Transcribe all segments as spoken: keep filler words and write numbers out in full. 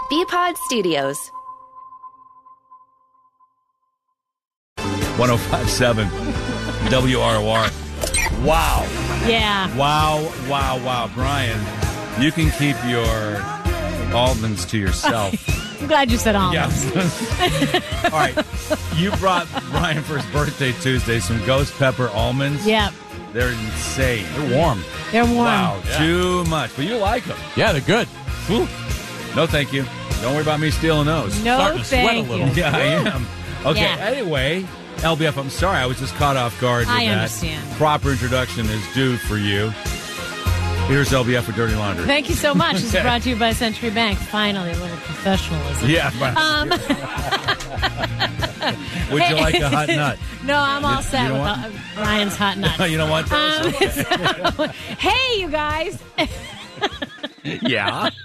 B-Pod Studios. one oh five point seven W R O R. Wow. Yeah. Wow, wow, wow. Brian, you can keep your almonds to yourself. I'm glad you said almonds. Yeah. All right. You brought Brian for his birthday Tuesday some ghost pepper almonds. Yep. They're insane. They're warm. They're warm. Wow, Yeah. too much. But you like them. Yeah, they're good. Whew. No, thank you. Don't worry about me stealing those. No, Starting to sweat a thank little. you. Yeah, I am. Okay, Yeah. anyway, L B F, I'm sorry. I was just caught off guard with I that. understand. Proper introduction is due for you. Here's L B F for Dirty Laundry. Thank you so much. This is brought to you by Century Bank. Finally, a little professionalism. Yeah. Um, Would you like a hot nut? No, I'm all You- set you with don't uh, Ryan's hot nuts. You don't want those? Um, so- hey, you guys. Yeah.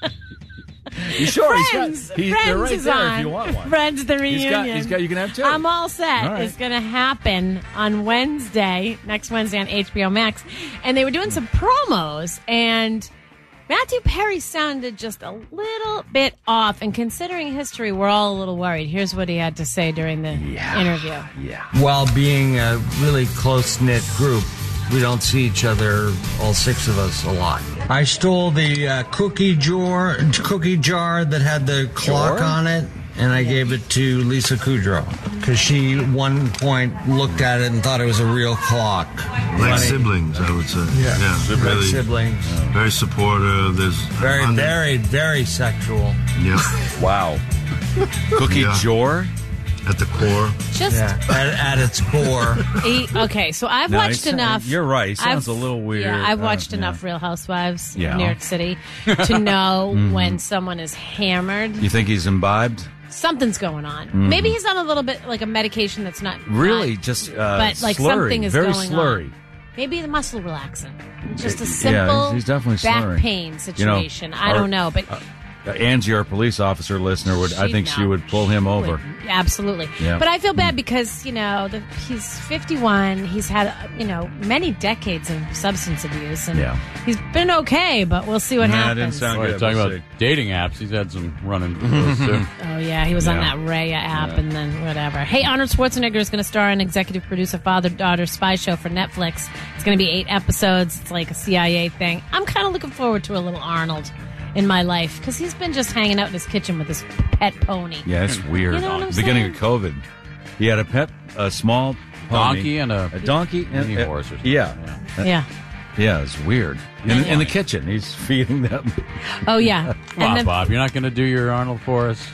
You sure? Friends. He's got, he's, Friends they're right is there on. if you want one. Friends, the He's reunion. got, he's got, you can have two. I'm all set. All right. It's going to happen on Wednesday, next Wednesday on H B O Max. And they were doing some promos, and Matthew Perry sounded just a little bit off. And considering history, we're all a little worried. Here's what he had to say during the Yeah. interview. Yeah. While being a really close-knit group, we don't see each other, all six of us, a lot. I stole the uh, cookie jar, cookie jar that had the clock Jar? on it, and I gave it to Lisa Kudrow because she, at one point, looked at it and thought it was a real clock. Like Funny. siblings, I would say. Yeah, yeah like really, siblings. very supportive. There's Very, under- very, very sexual. Yeah, Wow. Cookie Yeah. jar? at the core. Just Yeah, at, at its core. he, okay, so I've No, watched he sound- enough. You're right. He sounds I've- a little weird. Yeah, I've Uh, watched yeah. enough Real Housewives Yeah. of New York City to know when someone is hammered. You think he's imbibed? Something's going on. Maybe he's on a little bit like a medication that's not Really? not- Just uh, but like slurry. something is Very going slurry. on. Maybe the muscle relaxant. Just a Yeah, simple he's- he's definitely back slurring. pain You know, situation. I our- don't know, but Uh, Angie, our police officer listener, would I She- think she no, would pull him she over. would. Absolutely. Yeah. But I feel bad because, you know, the, he's fifty-one. He's had, uh, you know, many decades of substance abuse. And Yeah. he's been okay, but we'll see what Nah, it happens. didn't sound Boy, good. talking We'll about see. dating apps, he's had some running those too. Oh, yeah. He was on Yeah. that Raya app and then whatever. Hey, Arnold Schwarzenegger is going to star in executive producer father-daughter spy show for Netflix. It's going to be eight episodes. It's like a C I A thing. I'm kind of looking forward to a little Arnold in my life because he's been just hanging out in his kitchen with his pet pony. Yeah, it's weird. You know what I'm Beginning saying? of COVID, he had a pet, a small pony, Donkey and a, a donkey, and mini uh, horse or something. Yeah, Yeah. yeah, it's weird. In, in the kitchen, he's feeding them. Oh, yeah. Come on, And then, Bob, you're not going to do your Arnold for us?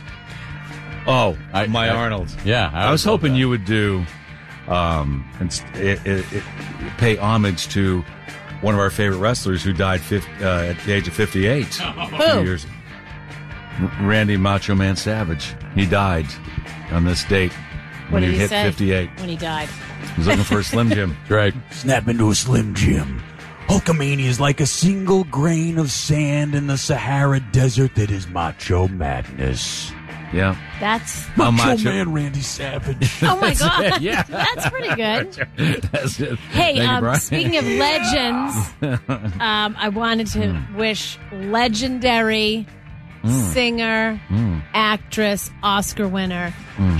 Oh, I- my I- Arnold. Yeah, I, was would love hoping that. you would do, um, and s- it, it, it, pay homage to one of our favorite wrestlers who died fifty, uh, at the age of fifty-eight. A few Who? years. R- Randy Macho Man Savage. He died on this date what when did he he hit say fifty-eight. when he died? He was looking for a Slim Jim. That's right. Snap into a Slim Jim. Hulkamania is like a single grain of sand in the Sahara Desert that is Macho Madness. Yeah. That's How Macho Macho- Man Randy Savage. oh my god, it, yeah. that's pretty good. That's it. Hey, Thank you, um, Brian. speaking of legends, um, I wanted to Hmm. wish legendary singer, actress, Oscar winner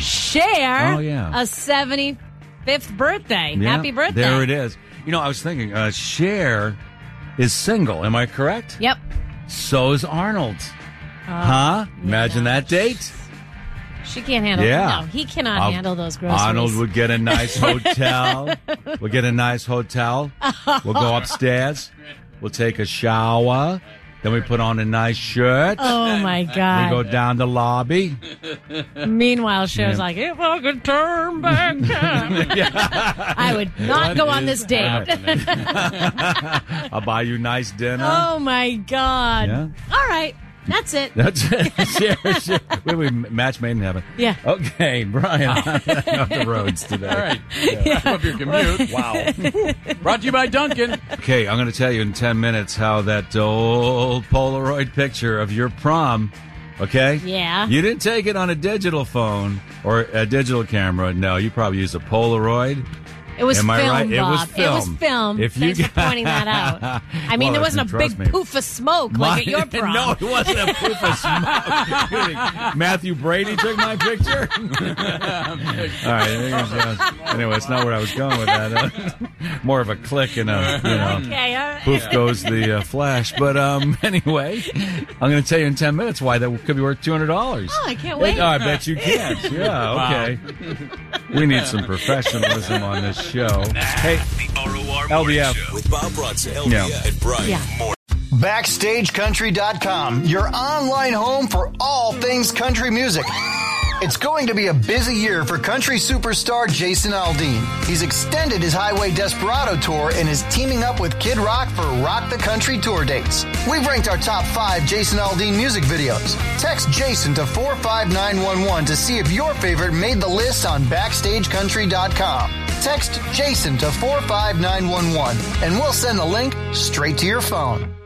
Cher Oh, yeah. a seventy-fifth birthday. Yeah, Happy birthday! There it is. You know, I was thinking, uh, Cher is single. Am I correct? Yep. So is Arnold. huh? Imagine no. that date. She can't handle. Yeah. No, he cannot I'll- handle those groceries. Arnold would get a nice hotel. We'll get a nice hotel. We'll go upstairs. We'll take a shower. Then we put on a nice shirt. Oh my We god! go down the lobby. Meanwhile, Cher's Yeah. like, if I could turn back time, I would not What go on is this date. happening? I'll buy you nice dinner. Oh my god! Yeah. All right, that's it. That's it. Cher, Cher. We, we match made in heaven. Yeah. Okay, Brian, on the roads today. All right. Wrap up your commute. Wow. Brought to you by Duncan. Okay, I'm going to tell you in ten minutes how that old Polaroid picture of your prom, okay? Yeah. You didn't take it on a digital phone or a digital camera. No, you probably used a Polaroid. It was Am I film, right? It was Bob. film. It was film. If you Thanks for pointing that out. I mean, Well, there wasn't a trust big me. poof of smoke My- like at your prom. No, it wasn't a poof of smoke. You're kidding. Matthew Brady took my picture. All right. Anyway, it's not where I was going with that. Uh, more of a click and a, you know, Okay, all right. poof goes the uh, flash. But um, anyway, I'm going to tell you in ten minutes why that could be worth two hundred dollars. Oh, I can't wait. Oh, I bet you can't. Yeah, okay. We need some professionalism on this show. Hey, The R O R L B F. Morning Show with Bob Bronson, L B F, Yeah. and Brian Yeah. Moore. Backstage Country dot com, your online home for all things country music. It's going to be a busy year for country superstar Jason Aldean. He's extended his Highway Desperado tour and is teaming up with Kid Rock for Rock the Country tour dates. We've ranked our top five Jason Aldean music videos. Text Jason to four five nine one one to see if your favorite made the list on Backstage Country dot com. Text Jason to four five nine one one and we'll send the link straight to your phone.